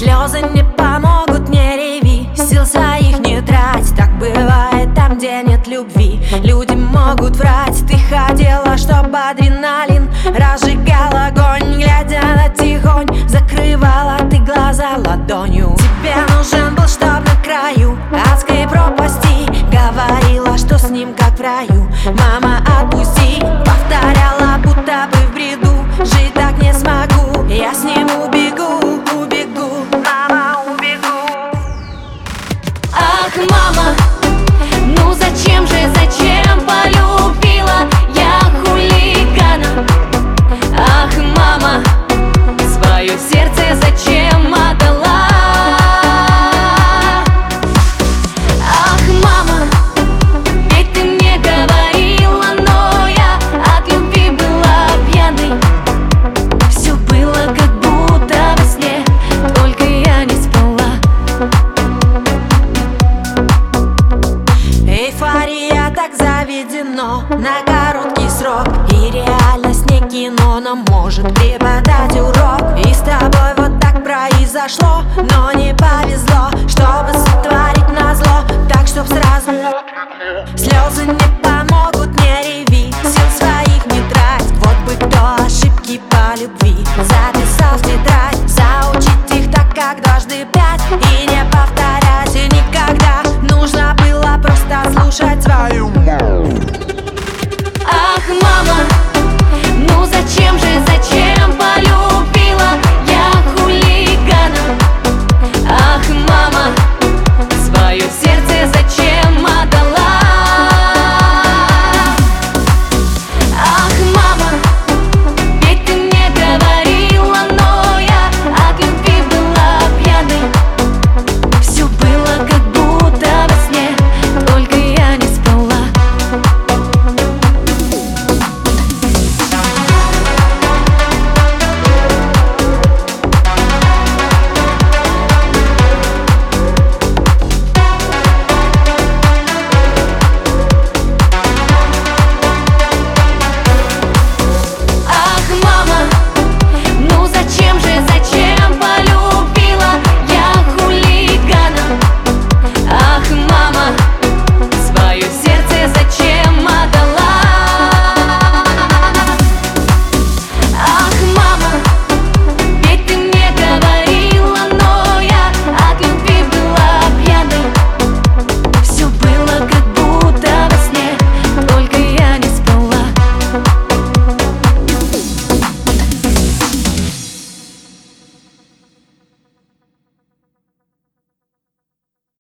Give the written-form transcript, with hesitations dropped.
Слезы не помогут, не реви, сил своих не трать. Так бывает там, где нет любви. Люди могут врать. Ты хотела, чтобы адреналин разжигал огонь. Глядя на тихонь, закрывала ты глаза ладонью. Тебе нужен был, чтоб на краю адской пропасти говорила, что с ним как в раю. Мама, отпусти, повторяла, будто бы в бреду. Жить так не смогу, я с ним убегу, убегу, мама, убегу. Ах, мама, ну зачем полюбила я хулигана? Ах, мама, свое сердце зачем отдала? Ах, мама, ведь ты мне говорила, но я от любви была пьяной. Все было как будто во сне, только я не спала. Эйфория так заведено на короткий срок, и реальность не кино, но может преподать урок. И с тобой вот так произошло, но не повезло, чтобы сотворить назло, так чтоб сразу. Слезы не помогут, не реви, сил своих не трать. Вот бы кто ошибки по любви записал в тетрадь, заучить их так, как дважды пять. И